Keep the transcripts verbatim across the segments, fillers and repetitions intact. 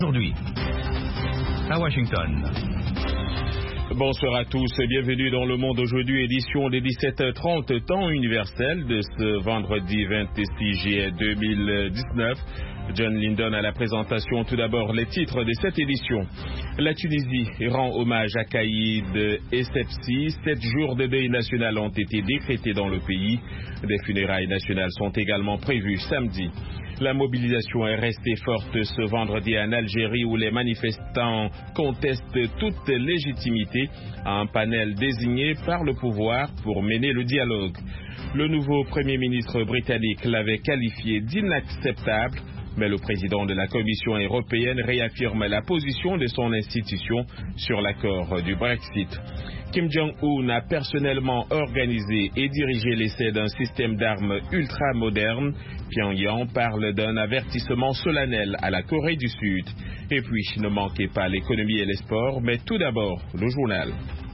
Aujourd'hui, à Washington. Bonsoir à tous et bienvenue dans Le Monde aujourd'hui, édition des dix-sept heures trente, temps universel de ce vendredi vingt-six juillet deux mille dix-neuf. John Lindon à la présentation. Tout d'abord, les titres de cette édition. La Tunisie rend hommage à Caïd Essebsi. Sept jours de deuil national ont été décrétés dans le pays. Des funérailles nationales sont également prévues samedi. La mobilisation est restée forte ce vendredi en Algérie où les manifestants contestent toute légitimité à un panel désigné par le pouvoir pour mener le dialogue. Le nouveau Premier ministre britannique l'avait qualifié d'inacceptable, mais le président de la Commission européenne réaffirme la position de son institution sur l'accord du Brexit. Kim Jong-un a personnellement organisé et dirigé l'essai d'un système d'armes ultra-moderne. Pyongyang parle d'un avertissement solennel à la Corée du Sud. Et puis, ne manquez pas l'économie et les sports, mais tout d'abord, le journal.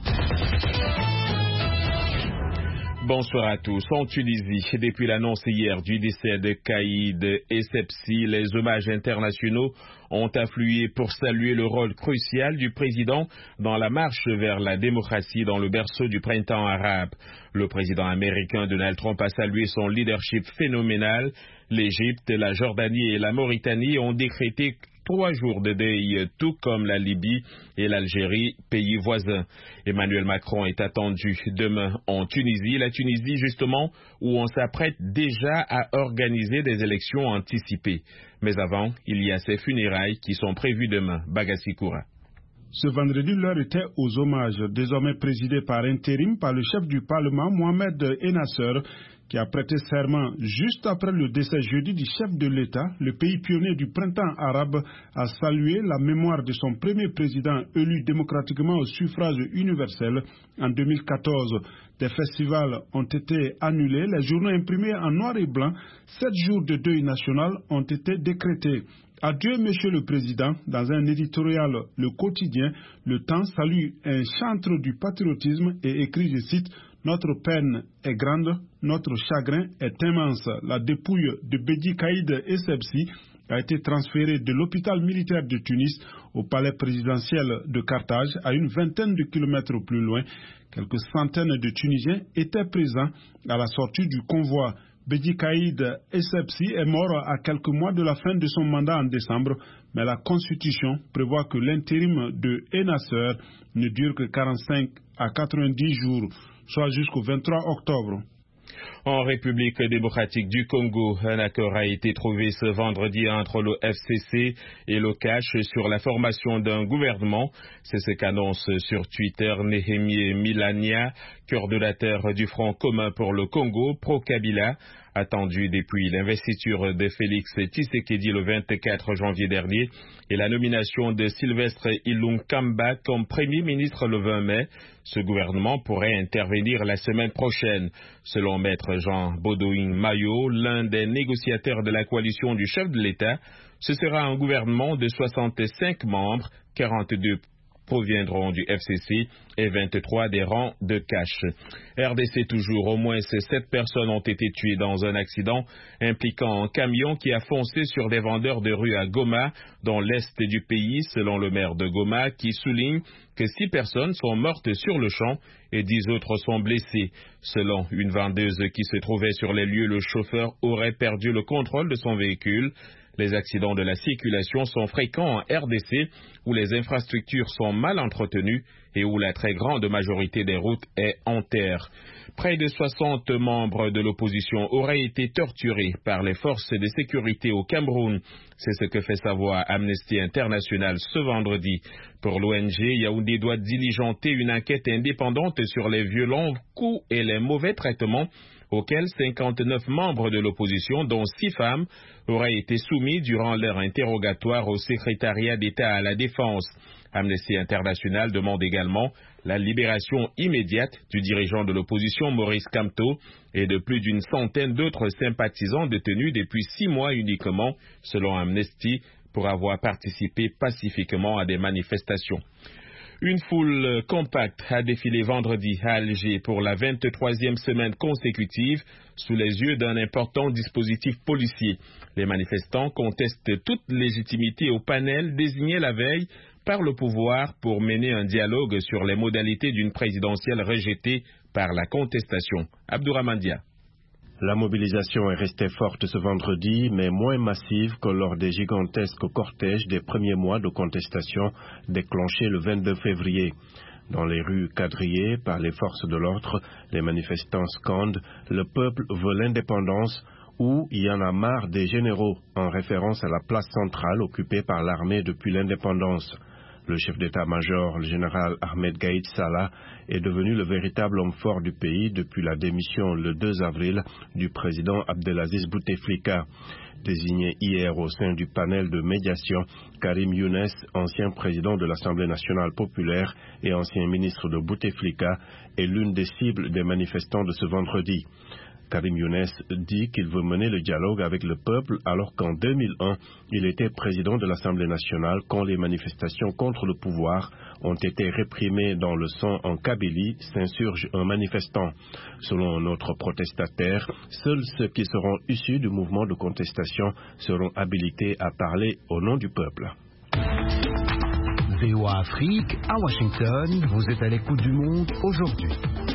Bonsoir à tous. En Tunisie, depuis l'annonce hier du décès de Caïd Essebsi, les hommages internationaux ont afflué pour saluer le rôle crucial du président dans la marche vers la démocratie dans le berceau du printemps arabe. Le président américain Donald Trump a salué son leadership phénoménal. L'Égypte, la Jordanie et la Mauritanie ont décrété trois jours de deuil, tout comme la Libye et l'Algérie, pays voisins. Emmanuel Macron est attendu demain en Tunisie, la Tunisie justement où on s'apprête déjà à organiser des élections anticipées. Mais avant, il y a ces funérailles qui sont prévues demain. Bagassi Koura. Ce vendredi, l'heure était aux hommages, désormais présidés par intérim par le chef du Parlement, Mohamed Ennasser, qui a prêté serment juste après le décès jeudi du chef de l'État. Le pays pionnier du printemps arabe a salué la mémoire de son premier président élu démocratiquement au suffrage universel en deux mille quatorze. Des festivals ont été annulés, les journaux imprimés en noir et blanc, sept jours de deuil national ont été décrétés. Adieu, Monsieur le Président. Dans un éditorial, le quotidien, Le Temps salue un chantre du patriotisme et écrit, je cite, « Notre peine est grande, notre chagrin est immense. » La dépouille de Bédi Caïd Essebsi a été transférée de l'hôpital militaire de Tunis au palais présidentiel de Carthage, à une vingtaine de kilomètres plus loin. Quelques centaines de Tunisiens étaient présents à la sortie du convoi. Bédi Caïd Essebsi est mort à quelques mois de la fin de son mandat en décembre, mais la Constitution prévoit que l'intérim de Ennasser ne dure que quarante-cinq à quatre-vingt-dix jours, soit jusqu'au vingt-trois octobre. En République démocratique du Congo, un accord a été trouvé ce vendredi entre le F C C et le C A C sur la formation d'un gouvernement. C'est ce qu'annonce sur Twitter Nehemie Milania, coordonnateur du Front commun pour le Congo, pro-Kabila, attendu depuis l'investiture de Félix Tshisekedi le vingt-quatre janvier dernier et la nomination de Sylvestre Ilunkamba comme Premier ministre le vingt mai. Ce gouvernement pourrait intervenir la semaine prochaine. Selon Maître Jean Baudouin Mayo, l'un des négociateurs de la coalition du chef de l'État, ce sera un gouvernement de soixante-cinq membres, quarante-deux proviendront du F C C et vingt-trois des rangs de C A C. R D C toujours, au moins sept personnes ont été tuées dans un accident impliquant un camion qui a foncé sur des vendeurs de rue à Goma, dans l'est du pays, selon le maire de Goma, qui souligne que six personnes sont mortes sur le champ et dix autres sont blessées. Selon une vendeuse qui se trouvait sur les lieux, le chauffeur aurait perdu le contrôle de son véhicule. Les accidents de la circulation sont fréquents en R D C, où les infrastructures sont mal entretenues et où la très grande majorité des routes est en terre. Près de soixante membres de l'opposition auraient été torturés par les forces de sécurité au Cameroun. C'est ce que fait savoir Amnesty International ce vendredi. Pour l'O N G, Yaoundé doit diligenter une enquête indépendante sur les violents coups et les mauvais traitements auxquels cinquante-neuf membres de l'opposition, dont six femmes, auraient été soumis durant leur interrogatoire au secrétariat d'État à la Défense. Amnesty International demande également la libération immédiate du dirigeant de l'opposition Maurice Kamto et de plus d'une centaine d'autres sympathisants détenus depuis six mois uniquement, selon Amnesty, pour avoir participé pacifiquement à des manifestations. Une foule compacte a défilé vendredi à Alger pour la vingt-troisième semaine consécutive sous les yeux d'un important dispositif policier. Les manifestants contestent toute légitimité au panel désigné la veille par le pouvoir pour mener un dialogue sur les modalités d'une présidentielle rejetée par la contestation. Abdourahmane Dia. La mobilisation est restée forte ce vendredi, mais moins massive que lors des gigantesques cortèges des premiers mois de contestation déclenchés le vingt-deux février. Dans les rues quadrillées par les forces de l'ordre, les manifestants scandent « Le peuple veut l'indépendance » ou « Il y en a marre des généraux » en référence à la place centrale occupée par l'armée depuis l'indépendance. Le chef d'état-major, le général Ahmed Gaïd Salah, est devenu le véritable homme fort du pays depuis la démission le deux avril du président Abdelaziz Bouteflika. Désigné hier au sein du panel de médiation, Karim Younes, ancien président de l'Assemblée nationale populaire et ancien ministre de Bouteflika, est l'une des cibles des manifestants de ce vendredi. Karim Younes dit qu'il veut mener le dialogue avec le peuple alors qu'en deux mille un, il était président de l'Assemblée nationale quand les manifestations contre le pouvoir ont été réprimées dans le sang en Kabylie, s'insurge un manifestant. Selon notre protestataire, seuls ceux qui seront issus du mouvement de contestation seront habilités à parler au nom du peuple. V O A Afrique, à Washington, vous êtes à l'écoute du monde aujourd'hui.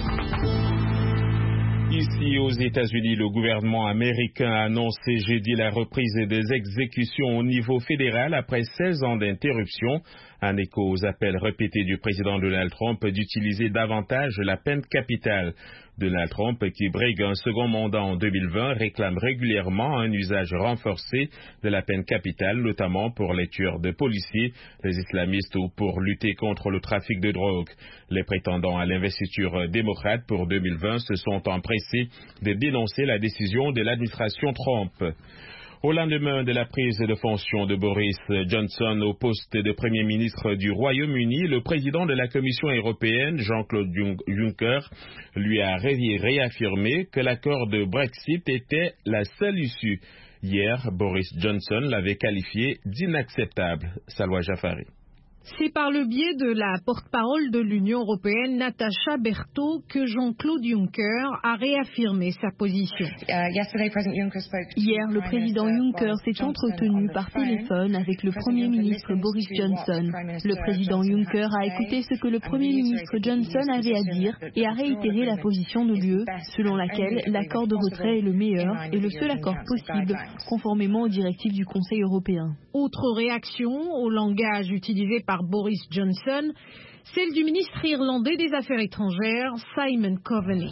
Ici aux États-Unis, le gouvernement américain a annoncé jeudi la reprise des exécutions au niveau fédéral après seize ans d'interruption, en écho aux appels répétés du président Donald Trump d'utiliser davantage la peine capitale. Donald Trump, qui brigue un second mandat en deux mille vingt, réclame régulièrement un usage renforcé de la peine capitale, notamment pour les tueurs de policiers, les islamistes ou pour lutter contre le trafic de drogue. Les prétendants à l'investiture démocrate pour deux mille vingt se sont empressés de dénoncer la décision de l'administration Trump. Au lendemain de la prise de fonction de Boris Johnson au poste de Premier ministre du Royaume-Uni, le président de la Commission européenne, Jean-Claude Juncker, lui a réaffirmé que l'accord de Brexit était la seule issue. Hier, Boris Johnson l'avait qualifié d'inacceptable. Salwa Jafari. C'est par le biais de la porte-parole de l'Union européenne, Natacha Berthaud, que Jean-Claude Juncker a réaffirmé sa position. Hier, le président Juncker s'est entretenu par téléphone avec le Premier ministre Boris Johnson. Le président Juncker a écouté ce que le Premier ministre Johnson avait à dire et a réitéré la position de l'U E, selon laquelle l'accord de retrait est le meilleur et le seul accord possible, conformément aux directives du Conseil européen. Autre réaction au langage utilisé par Boris Johnson, celle du ministre irlandais des Affaires étrangères, Simon Coveney.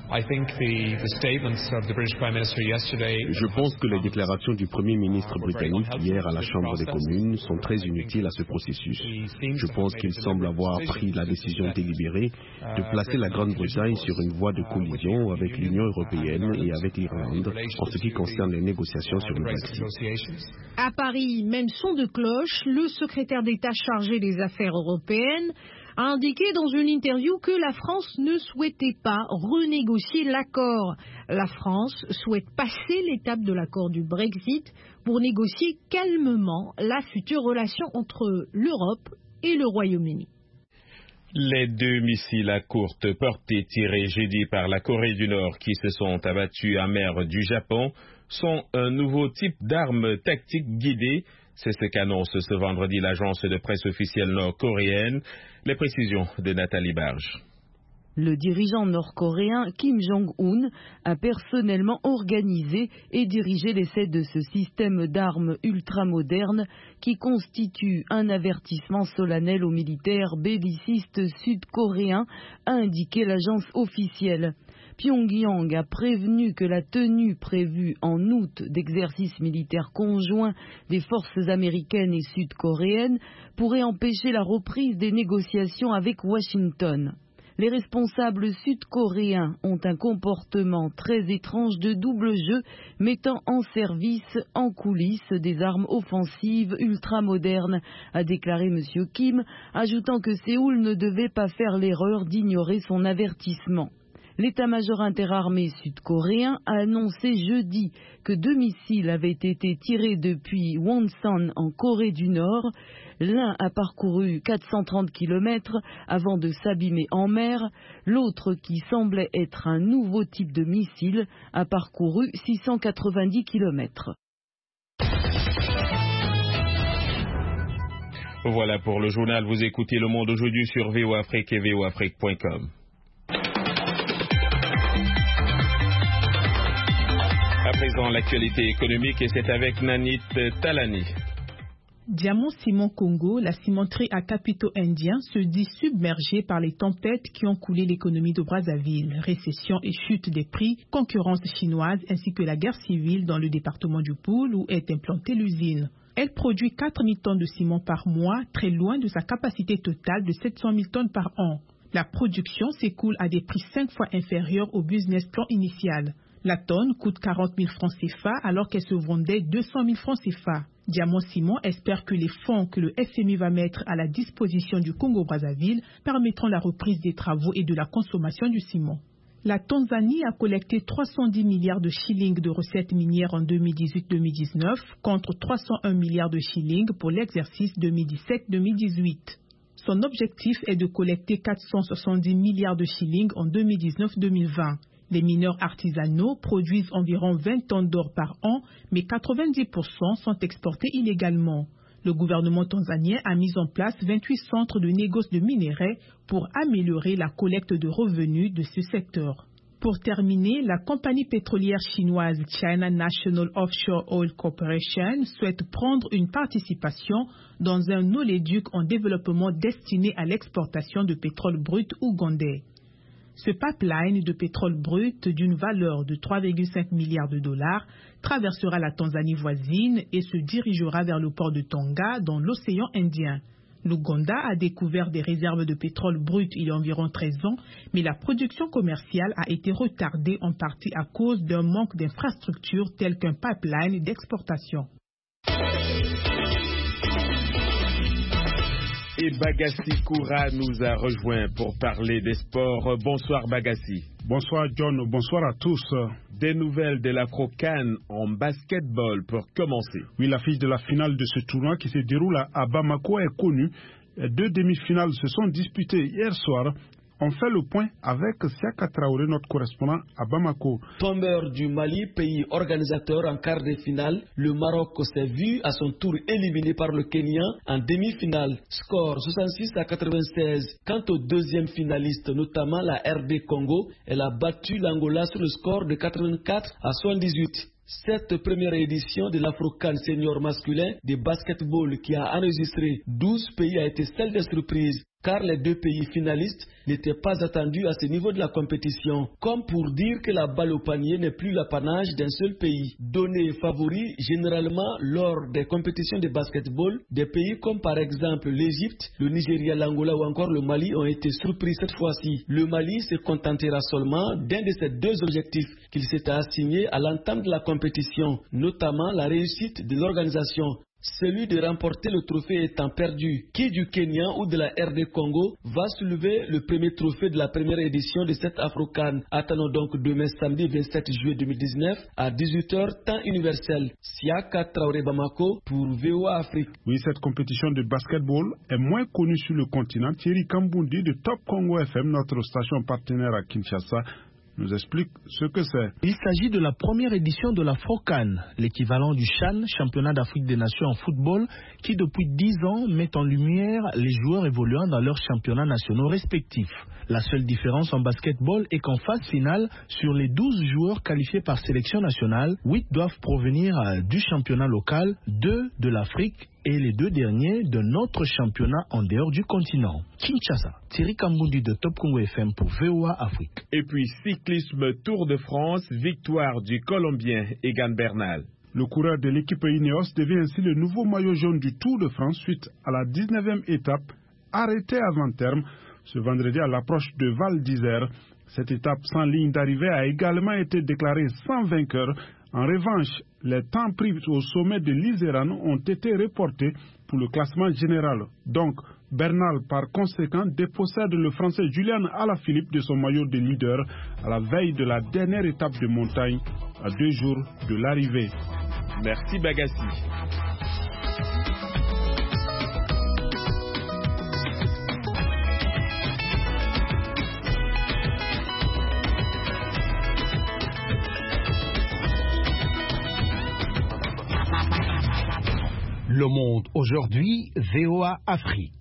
Je pense que les déclarations du Premier ministre britannique hier à la Chambre des communes sont très inutiles à ce processus. Je pense qu'il semble avoir pris la décision délibérée de placer la Grande-Bretagne sur une voie de collision avec l'Union européenne et avec l'Irlande en ce qui concerne les négociations sur le Brexit. À Paris, même son de cloche, le secrétaire d'État chargé des affaires européennes a indiqué dans une interview que la France ne souhaitait pas renégocier l'accord. La France souhaite passer l'étape de l'accord du Brexit pour négocier calmement la future relation entre l'Europe et le Royaume-Uni. Les deux missiles à courte portée tirés jeudi par la Corée du Nord qui se sont abattus en mer du Japon sont un nouveau type d'arme tactique guidée. C'est ce qu'annonce ce vendredi l'agence de presse officielle nord-coréenne. Les précisions de Nathalie Barge. Le dirigeant nord-coréen Kim Jong-un a personnellement organisé et dirigé l'essai de ce système d'armes ultramoderne qui constitue un avertissement solennel aux militaires bellicistes sud-coréens, a indiqué l'agence officielle. Pyongyang a prévenu que la tenue prévue en août d'exercices militaires conjoints des forces américaines et sud-coréennes pourrait empêcher la reprise des négociations avec Washington. Les responsables sud-coréens ont un comportement très étrange de double jeu, mettant en service en coulisses des armes offensives ultramodernes, a déclaré M. Kim, ajoutant que Séoul ne devait pas faire l'erreur d'ignorer son avertissement. L'état-major interarmé sud-coréen a annoncé jeudi que deux missiles avaient été tirés depuis Wonsan en Corée du Nord. L'un a parcouru quatre cent trente kilomètres avant de s'abîmer en mer. L'autre, qui semblait être un nouveau type de missile, a parcouru six cent quatre-vingt-dix kilomètres. Voilà pour le journal. Vous écoutez Le Monde aujourd'hui sur V O Afrique et V O Afrique point com. À présent, l'actualité économique, et c'est avec Nanit Talani. Diamant Ciment Congo, la cimenterie à capitaux indiens, se dit submergée par les tempêtes qui ont coulé l'économie de Brazzaville. Récession et chute des prix, concurrence chinoise ainsi que la guerre civile dans le département du Poul où est implantée l'usine. Elle produit quatre mille tonnes de ciment par mois, très loin de sa capacité totale de sept cent mille tonnes par an. La production s'écoule à des prix cinq fois inférieurs au business plan initial. La tonne coûte quarante mille francs C F A alors qu'elle se vendait deux cent mille francs C F A. Diamant Ciment espère que les fonds que le F M I va mettre à la disposition du Congo-Brazzaville permettront la reprise des travaux et de la consommation du ciment. La Tanzanie a collecté trois cent dix milliards de shillings de recettes minières en deux mille dix-huit deux mille dix-neuf contre trois cent un milliards de shillings pour l'exercice deux mille dix-sept deux mille dix-huit. Son objectif est de collecter quatre cent soixante-dix milliards de shillings en deux mille dix-neuf deux mille vingt. Les mineurs artisanaux produisent environ vingt tonnes d'or par an, mais quatre-vingt-dix pour cent sont exportés illégalement. Le gouvernement tanzanien a mis en place vingt-huit centres de négoce de minerais pour améliorer la collecte de revenus de ce secteur. Pour terminer, la compagnie pétrolière chinoise China National Offshore Oil Corporation souhaite prendre une participation dans un oléoduc en développement destiné à l'exportation de pétrole brut ougandais. Ce pipeline de pétrole brut d'une valeur de trois virgule cinq milliards de dollars traversera la Tanzanie voisine et se dirigera vers le port de Tonga dans l'océan Indien. L'Ouganda a découvert des réserves de pétrole brut il y a environ treize ans, mais la production commerciale a été retardée en partie à cause d'un manque d'infrastructures telles qu'un pipeline d'exportation. Et Bagassi Koura nous a rejoint pour parler des sports. Bonsoir Bagassi. Bonsoir John, bonsoir à tous. Des nouvelles de l'Afro-CAN en basketball pour commencer. Oui, l'affiche de la finale de ce tournoi qui se déroule à Bamako est connue. Les deux demi-finales se sont disputées hier soir. On fait le point avec Siaka Traoré, notre correspondant à Bamako. Tombeur du Mali, pays organisateur en quart de finale, le Maroc s'est vu à son tour éliminé par le Kenya en demi-finale. Score soixante-six à quatre-vingt-seize. Quant au deuxième finaliste, notamment la R D Congo, elle a battu l'Angola sur le score de quatre-vingt-quatre à soixante-dix-huit. Cette première édition de l'Afro-CAN senior masculin de basketball qui a enregistré douze pays a été celle des surprises, car les deux pays finalistes n'étaient pas attendus à ce niveau de la compétition, comme pour dire que la balle au panier n'est plus l'apanage d'un seul pays. Donné favori généralement lors des compétitions de basketball, des pays comme par exemple l'Égypte, le Nigeria, l'Angola ou encore le Mali ont été surpris cette fois-ci. Le Mali se contentera seulement d'un de ces deux objectifs qu'il s'était assigné à l'entame de la compétition, notamment la réussite de l'organisation. Celui de remporter le trophée étant perdu, qui du Kenya ou de la R D Congo va soulever le premier trophée de la première édition de cette Afro-CAN. Attendons donc demain samedi vingt-sept juillet deux mille dix-neuf à dix-huit heures temps universel. Siaka Traoré Bamako pour V O A Afrique. Oui, cette compétition de basketball est moins connue sur le continent. Thierry Kambundi de Top Congo F M, notre station partenaire à Kinshasa, nous explique ce que c'est. Il s'agit de la première édition de l'Afro-CAN, l'équivalent du CHAN, championnat d'Afrique des Nations en football, qui depuis dix ans met en lumière les joueurs évoluant dans leurs championnats nationaux respectifs. La seule différence en basketball est qu'en phase finale, sur les douze joueurs qualifiés par sélection nationale, huit doivent provenir du championnat local, deux de l'Afrique et les deux derniers de notre championnat en dehors du continent. Kinshasa, Thierry Kambundi de Top Congo F M pour V O A Afrique. Et puis cyclisme Tour de France, victoire du Colombien Egan Bernal. Le coureur de l'équipe Ineos devient ainsi le nouveau maillot jaune du Tour de France suite à la dix-neuvième étape arrêtée avant terme ce vendredi à l'approche de Val d'Isère. Cette étape sans ligne d'arrivée a également été déclarée sans vainqueur. En revanche, les temps pris au sommet de l'Iséran ont été reportés pour le classement général. Donc, Bernal, par conséquent, dépossède le Français Julian Alaphilippe de son maillot de leader à la veille de la dernière étape de montagne, à deux jours de l'arrivée. Merci Bagassi. Le Monde aujourd'hui, V O A Afrique.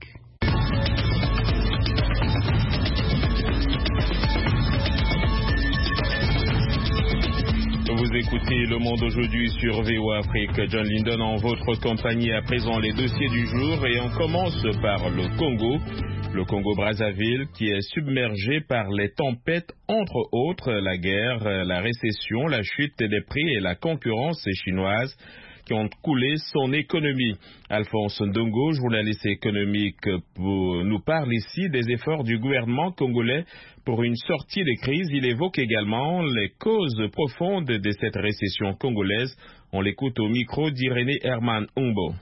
Vous écoutez Le Monde aujourd'hui sur V O A Afrique. John Linden en votre compagnie. À présent, les dossiers du jour et on commence par le Congo. Le Congo-Brazzaville qui est submergé par les tempêtes, entre autres la guerre, la récession, la chute des prix et la concurrence chinoise qui ont coulé son économie. Alphonse Ndongo, journaliste économique, nous parle ici des efforts du gouvernement congolais pour une sortie de crise. Il évoque également les causes profondes de cette récession congolaise. On l'écoute au micro d'Irénée Herman Umbo.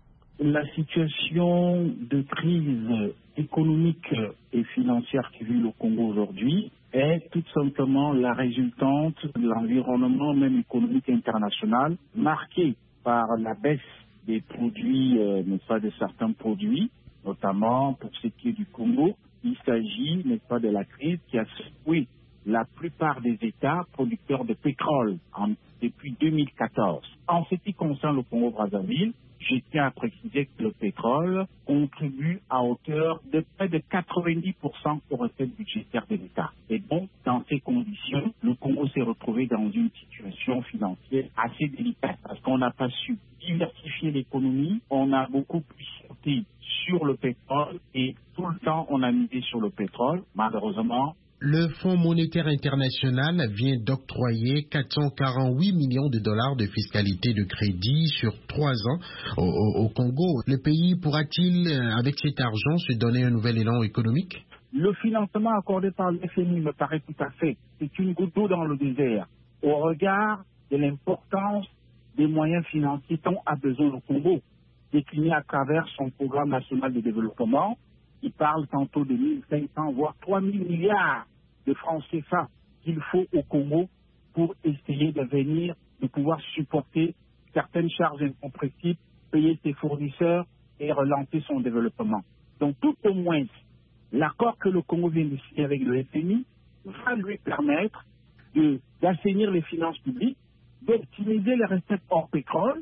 La situation de crise économique et financière qui vit le Congo aujourd'hui est tout simplement la résultante de l'environnement même économique international marqué par la baisse des produits, euh, n'est-ce pas, de certains produits, notamment pour ce qui est du Congo. Il s'agit, n'est-ce pas, de la crise qui a secoué la plupart des États producteurs de pétrole en, depuis deux mille quatorze. En ce qui concerne le Congo-Brazzaville, je tiens à préciser que le pétrole contribue à hauteur de près de quatre-vingt-dix pour cent aux recettes budgétaires de l'État. Et donc, dans ces conditions, le Congo s'est retrouvé dans une situation financière assez délicate parce qu'on n'a pas su diversifier l'économie, on a beaucoup plus sauté sur le pétrole et tout le temps on a misé sur le pétrole. Malheureusement, le Fonds monétaire international vient d'octroyer quatre cent quarante-huit millions de dollars de fiscalité de crédit sur trois ans au, au, au Congo. Le pays pourra-t-il, avec cet argent, se donner un nouvel élan économique? Le financement accordé par le F M I me paraît tout à fait. C'est une goutte d'eau dans le désert. Au regard de l'importance des moyens financiers dont a besoin le Congo, décliné à travers son programme national de développement, il parle tantôt de mille cinq cents, voire trois mille milliards de francs C F A qu'il faut au Congo pour essayer de venir, de pouvoir supporter certaines charges incompressibles, payer ses fournisseurs et relancer son développement. Donc tout au moins, l'accord que le Congo vient de signer avec le F M I va lui permettre de, d'assainir les finances publiques, d'optimiser les recettes hors pétrole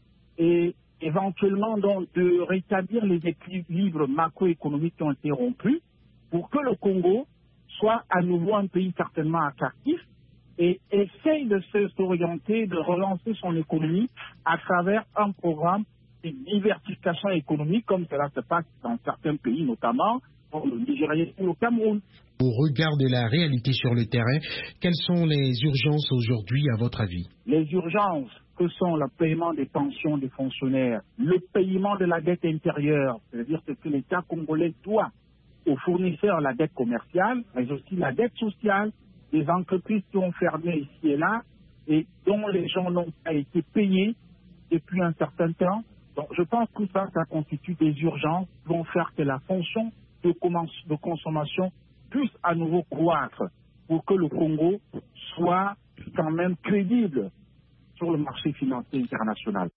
et éventuellement donc de rétablir les équilibres macroéconomiques qui ont été rompus pour que le Congo soit à nouveau un pays certainement attractif et essaye de s'orienter, de relancer son économie à travers un programme de diversification économique comme cela se passe dans certains pays, notamment pour le Nigeria ou le Cameroun. Au regard de la réalité sur le terrain, quelles sont les urgences aujourd'hui à votre avis? Les urgences que sont le paiement des pensions des fonctionnaires, le paiement de la dette intérieure, c'est-à-dire ce que l'État congolais doit aux fournisseurs, la dette commerciale, mais aussi la dette sociale, des entreprises qui ont fermé ici et là et dont les gens n'ont pas été payés depuis un certain temps. Donc je pense que ça, ça constitue des urgences qui vont faire que la fonction de, de consommation puisse à nouveau croître pour que le Congo soit quand même crédible sur le marché financier international.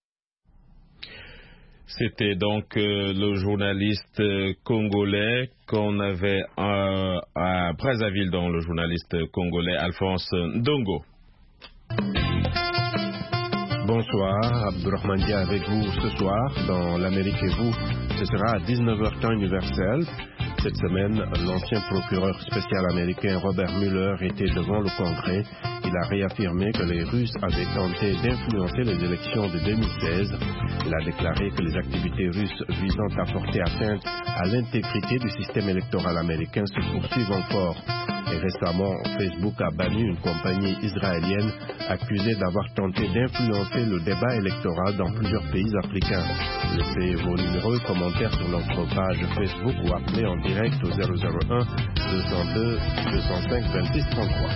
C'était donc euh, le journaliste euh, congolais qu'on avait euh, à Brazzaville, dans le journaliste congolais Alphonse Ndongo. Bonsoir, Abdourahmane Dia avec vous ce soir dans l'Amérique et vous. Ce sera à dix-neuf heures temps universel. Cette semaine, l'ancien procureur spécial américain Robert Mueller était devant le Congrès. Il a réaffirmé que les Russes avaient tenté d'influencer les élections de deux mille seize. Il a déclaré que les activités russes visant à porter atteinte à l'intégrité du système électoral américain se poursuivent encore. Et récemment, Facebook a banni une compagnie israélienne accusée d'avoir tenté d'influencer le débat électoral dans plusieurs pays africains. Laissez vos numéros et commentaires sur notre page Facebook ou appelez en direct au zéro zéro un deux zéro deux deux zéro cinq vingt-six trente-trois.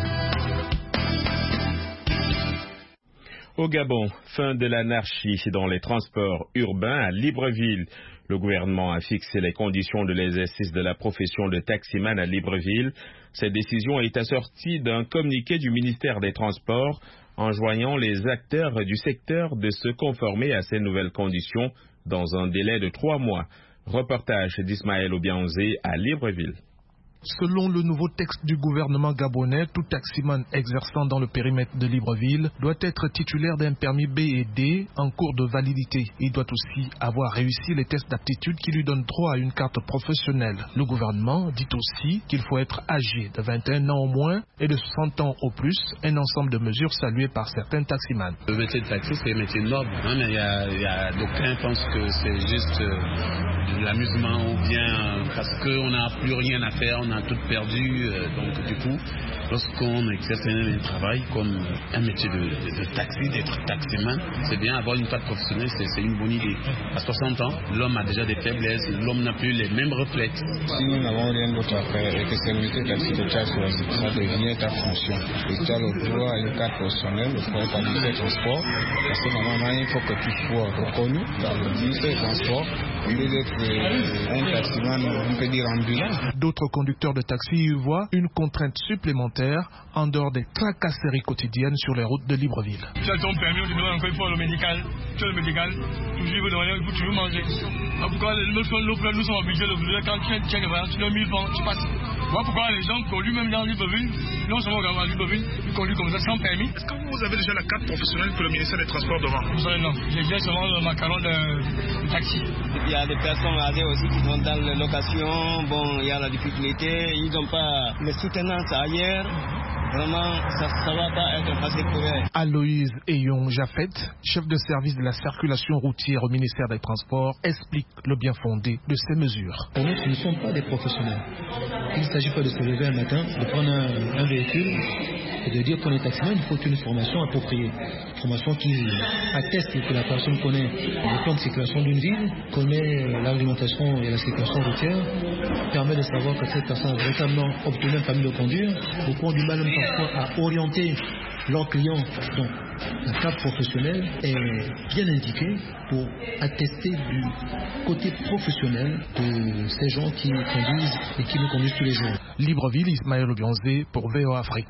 Au Gabon, fin de l'anarchie dans les transports urbains à Libreville. Le gouvernement a fixé les conditions de l'exercice de la profession de taximan à Libreville. Cette décision est assortie d'un communiqué du ministère des Transports enjoignant les acteurs du secteur de se conformer à ces nouvelles conditions dans un délai de trois mois. Reportage d'Ismaël Obianzé à Libreville. Selon le nouveau texte du gouvernement gabonais, tout taximan exerçant dans le périmètre de Libreville doit être titulaire d'un permis B et D en cours de validité. Il doit aussi avoir réussi les tests d'aptitude qui lui donnent droit à une carte professionnelle. Le gouvernement dit aussi qu'il faut être âgé de vingt et un ans au moins et de soixante ans au plus, un ensemble de mesures saluées par certains taximans. Le métier de taxi, c'est un métier noble, hein, mais il y a, il y a d'aucuns pensent que c'est juste euh, de l'amusement ou bien euh, parce qu'on n'a plus rien à faire, on a tout perdu. Euh, donc du coup, lorsqu'on exerce un travail comme un métier de, de, de taxi, d'être taximan, c'est bien avoir une carte professionnelle, c'est, c'est une bonne idée. À soixante ans, l'homme a déjà des faiblesses, l'homme n'a plus les mêmes réflexes. Si nous n'avons rien d'autre à faire et que c'est le métier de taxi que tu as choisi, ça devient ta fonction. Et tu as le droit à une carte professionnelle pour être ministère des Transports, parce que normalement il faut que tu sois reconnu dans le ministère des Transports, au lieu d'être un taximan, on peut dire ambulant. D'autres conducteurs de taxi y voient une contrainte supplémentaire en dehors des tracasseries quotidiennes sur les routes de Libreville. Tu as ton permis, on te demande encore une fois le médical. Tu as le médical, toujours il faut demander, il faut toujours manger. Pourquoi nous sommes obligés de quand tu checkes les voyages, tu donnes mille francs, tu passes. Voilà pourquoi les gens conduisent même dans Libreville, non seulement à Libreville, ils conduisent comme ça sans permis. Est-ce que vous avez déjà la carte professionnelle que le ministère des Transports demande? Vous savez, non. J'ai déjà seulement le macaron de, de taxi. Il y a des personnes âgées aussi qui sont dans la location. Bon, il y a la difficulté. Ils n'ont pas les soutenances ailleurs. Vraiment, ça ne va pas être facile pour eux. Aloïse Eyon Jaffet, chef de service de la circulation routière au ministère des Transports, explique le bien fondé de ces mesures. Pour nous, ce ne sont pas des professionnels. Il ne s'agit pas de se lever un matin, de prendre un, un véhicule et de dire qu'on est taximan. Il faut une formation appropriée. Une formation qui atteste que la personne connaît le plan de circulation d'une ville, connaît l'alimentation et la circulation routière, permet de savoir que cette personne a véritablement obtenu un permis de conduire. Beaucoup ont du mal même parfois à orienter leurs clients. Donc, la carte professionnelle est bien indiquée pour attester du côté professionnel de ces gens qui conduisent et qui nous conduisent tous les jours. Libreville, Ismaël Obianzé pour V O A Afrique.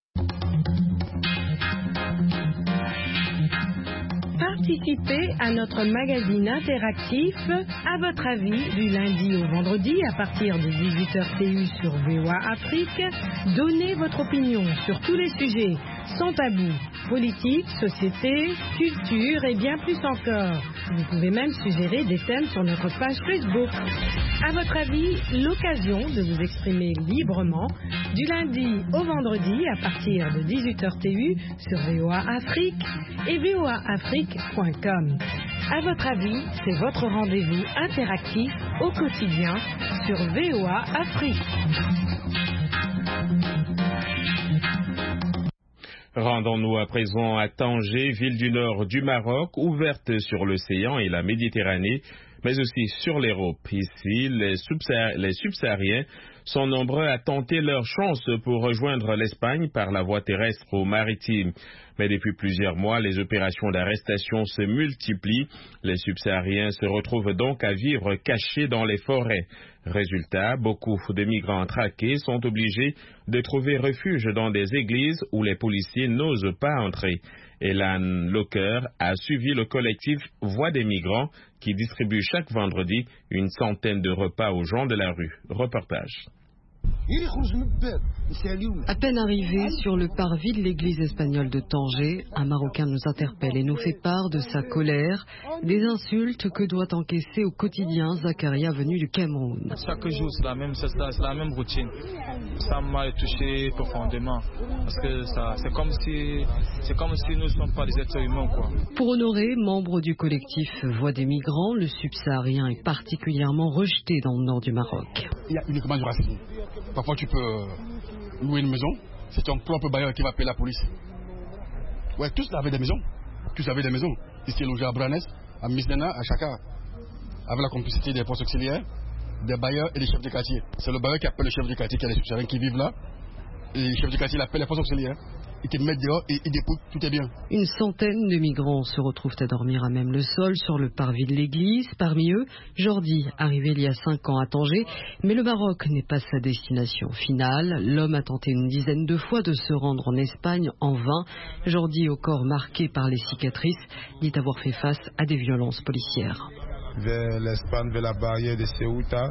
Participez à notre magazine interactif À votre avis du lundi au vendredi à partir de dix-huit heures T U sur V O A Afrique. Donnez votre opinion sur tous les sujets sans tabou, politique, société, culture et bien plus encore. Vous pouvez même suggérer des thèmes sur notre page Facebook. À votre avis, l'occasion de vous exprimer librement du lundi au vendredi à partir de dix-huit heures T U sur V O A Afrique et V O A Afrique point com. À votre avis, c'est votre rendez-vous interactif au quotidien sur V O A Afrique. Rendons-nous à présent à Tanger, ville du nord du Maroc, ouverte sur l'océan et la Méditerranée, mais aussi sur l'Europe. Ici, les, subsah- les subsahariens sont nombreux à tenter leur chance pour rejoindre l'Espagne par la voie terrestre ou maritime. Mais depuis plusieurs mois, les opérations d'arrestation se multiplient. Les subsahariens se retrouvent donc à vivre cachés dans les forêts. Résultat, beaucoup de migrants traqués sont obligés de trouver refuge dans des églises où les policiers n'osent pas entrer. Elan Locker a suivi le collectif Voix des migrants qui distribue chaque vendredi une centaine de repas aux gens de la rue. Reportage. À peine arrivé sur le parvis de l'église espagnole de Tanger, un Marocain nous interpelle et nous fait part de sa colère, des insultes que doit encaisser au quotidien Zakaria venu du Cameroun. Chaque jour, c'est la même, c'est la, c'est la même routine. Ça m'a touché profondément parce que ça, c'est comme si, c'est comme si nous ne sommes pas des êtres humains, quoi. Pour Honoré, membre du collectif Voix des migrants, le subsaharien est particulièrement rejeté dans le nord du Maroc. Il y a uniquement du racisme. Parfois, tu peux louer une maison, c'est ton propre bailleur qui va payer la police. Ouais, tous avaient des maisons. Tous avaient des maisons. Ici, logé à Branes, à Misnena, à Chaka, avec la complicité des postes auxiliaires, des bailleurs et des chefs de quartier. C'est le bailleur qui appelle le chef de quartier, qui a les subsahariens qui vivent là. Et le chef de quartier l'appelle les postes auxiliaires. Ils te mettent dehors et ils dépouillent, tout est bien. Une centaine de migrants se retrouvent à dormir à même le sol sur le parvis de l'église. Parmi eux, Jordi, arrivé il y a cinq ans à Tanger. Mais le Maroc n'est pas sa destination finale. L'homme a tenté une dizaine de fois de se rendre en Espagne en vain. Jordi, au corps marqué par les cicatrices, dit avoir fait face à des violences policières. Vers l'Espagne, vers la barrière de Ceuta,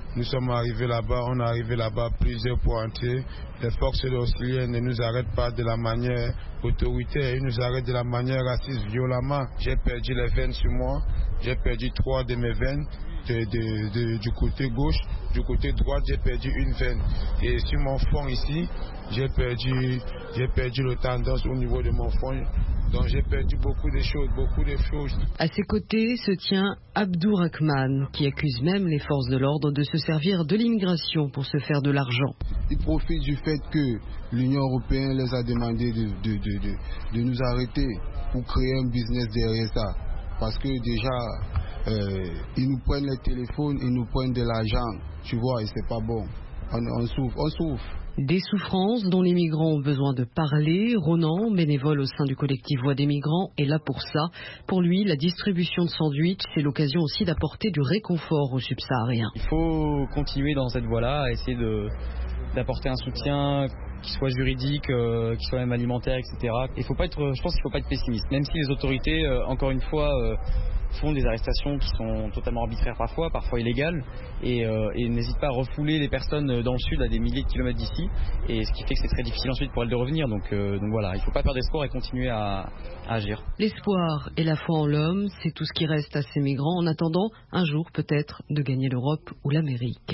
Nous sommes arrivés là-bas, on est arrivé là-bas plusieurs fois entiers. Les forces auxiliaires ne nous arrêtent pas de la manière autoritaire, ils nous arrêtent de la manière raciste, violemment. J'ai perdu les veines sur moi, j'ai perdu trois de mes veines. De, de, de, du côté gauche, du côté droit, j'ai perdu une veine. Et sur mon front ici, j'ai perdu, j'ai perdu le tendance au niveau de mon front. Donc j'ai perdu beaucoup de choses, beaucoup de choses. À ses côtés se tient Abdourahmane, qui accuse même les forces de l'ordre de se servir de l'immigration pour se faire de l'argent. Ils profitent du fait que l'Union européenne les a demandé de, de, de, de, de nous arrêter pour créer un business derrière ça. Parce que déjà, euh, ils nous prennent les téléphones, ils nous prennent de l'argent, tu vois, et c'est pas bon. On, on souffre, on souffre. Des souffrances dont les migrants ont besoin de parler. Ronan, bénévole au sein du collectif Voix des migrants, est là pour ça. Pour lui, la distribution de sandwichs, c'est l'occasion aussi d'apporter du réconfort aux subsahariens. Il faut continuer dans cette voie-là, à essayer de, d'apporter un soutien qui soit juridique, euh, qui soit même alimentaire, et cetera. Il faut pas être, je pense qu'il ne faut pas être pessimiste, même si les autorités, euh, encore une fois, euh, font des arrestations qui sont totalement arbitraires parfois, parfois illégales, et, euh, et n'hésitent pas à refouler les personnes dans le sud à des milliers de kilomètres d'ici, et ce qui fait que c'est très difficile ensuite pour elles de revenir. Donc, euh, donc voilà, il ne faut pas perdre espoir et continuer à, à agir. L'espoir et la foi en l'homme, c'est tout ce qui reste à ces migrants en attendant un jour peut-être de gagner l'Europe ou l'Amérique.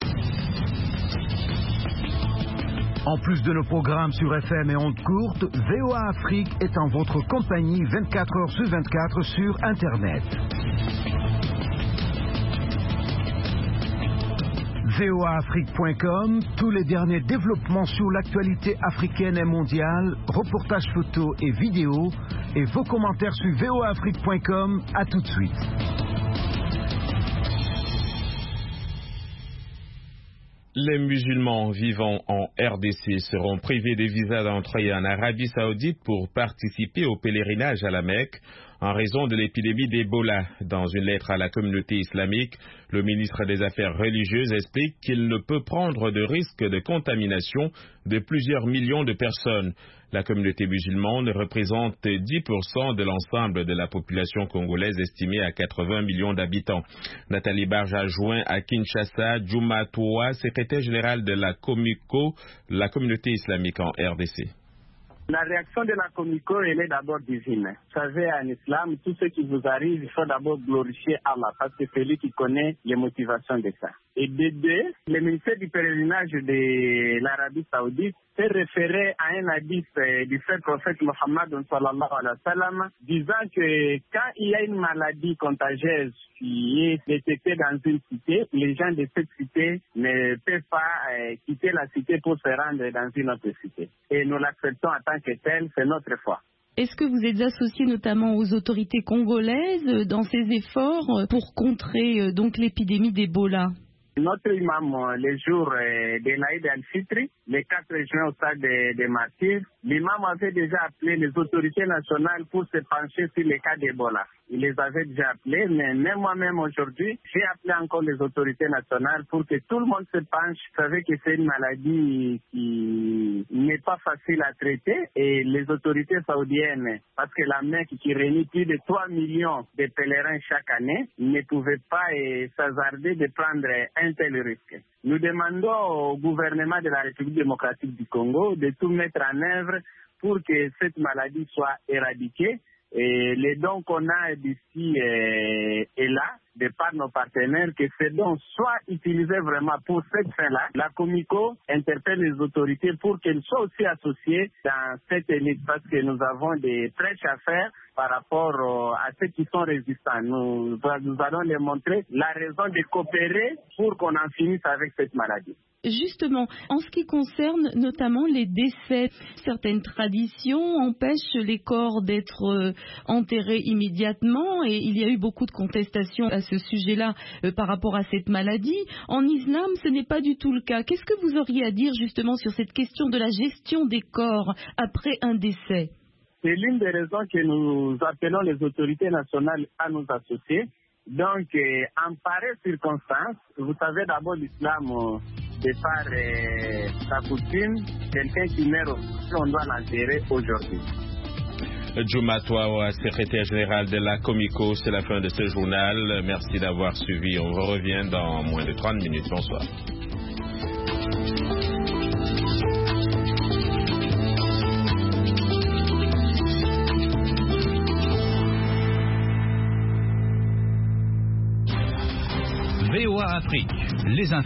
En plus de nos programmes sur F M et ondes courtes, V O A Afrique est en votre compagnie vingt-quatre heures sur vingt-quatre sur Internet. V O A Afrique point com, tous les derniers développements sur l'actualité africaine et mondiale, reportages photos et vidéos, et vos commentaires sur V O A Afrique point com. À tout de suite. Les musulmans vivant en R D C seront privés des visas d'entrée en Arabie Saoudite pour participer au pèlerinage à la Mecque en raison de l'épidémie d'Ebola. Dans une lettre à la communauté islamique, le ministre des Affaires religieuses explique qu'il ne peut prendre de risque de contamination de plusieurs millions de personnes. La communauté musulmane représente dix pour cent de l'ensemble de la population congolaise estimée à quatre-vingts millions d'habitants. Nathalie Barge a joint à Kinshasa Djouma Toua, secrétaire général de la Comico, la communauté islamique en R D C. La réaction de la Comico, elle est d'abord divine. Vous savez, en islam, tout ce qui vous arrive, il faut d'abord glorifier Allah, parce que c'est lui qui connaît les motivations de ça. Et de deux, le ministère du pèlerinage de l'Arabie Saoudite s'est référé à un hadith du fait prophète Mohammed sallallahu alayhi wa sallam, disant que quand il y a une maladie contagieuse qui est détectée dans une cité, les gens de cette cité ne peuvent pas euh, quitter la cité pour se rendre dans une autre cité. Et nous l'acceptons en tant que tel, c'est notre foi. Est-ce que vous êtes associé notamment aux autorités congolaises dans ces efforts pour contrer donc l'épidémie d'Ebola ? Notre imam, le jour de l'Aïd al-Fitri, le quatre juin au stade des de martyrs, l'imam avait déjà appelé les autorités nationales pour se pencher sur les cas d'Ebola. Il les avait déjà appelés, mais même moi-même aujourd'hui, j'ai appelé encore les autorités nationales pour que tout le monde se penche. Vous savez que c'est une maladie qui n'est pas facile à traiter et les autorités saoudiennes, parce que la Mecque qui réunit plus de trois millions de pèlerins chaque année, ne pouvaient pas eh, s'hasarder de prendre un tel risque. Nous demandons au gouvernement de la République démocratique du Congo de tout mettre en œuvre pour que cette maladie soit éradiquée. Et les dons qu'on a d'ici et, et là, de par nos partenaires, que ces dons soient utilisés vraiment pour cette fin-là. La Comico interpelle les autorités pour qu'elles soient aussi associées dans cette élite, parce que nous avons des prêches à faire par rapport à ceux qui sont résistants. Nous, nous allons les montrer la raison de coopérer pour qu'on en finisse avec cette maladie. Justement, en ce qui concerne notamment les décès, certaines traditions empêchent les corps d'être euh, enterrés immédiatement et il y a eu beaucoup de contestations à ce sujet-là euh, par rapport à cette maladie. En islam, ce n'est pas du tout le cas. Qu'est-ce que vous auriez à dire justement sur cette question de la gestion des corps après un décès ? C'est l'une des raisons que nous appelons les autorités nationales à nous associer. Donc, euh, en pareille circonstance, vous savez d'abord l'islam, euh, de par euh, sa coutume, quelqu'un qui meurt, on doit l'enterrer aujourd'hui. Djouma Toawa, secrétaire général de la Comico. C'est la fin de ce journal. Merci d'avoir suivi. On vous revient dans moins de trente minutes. Bonsoir. V O A Afrique, les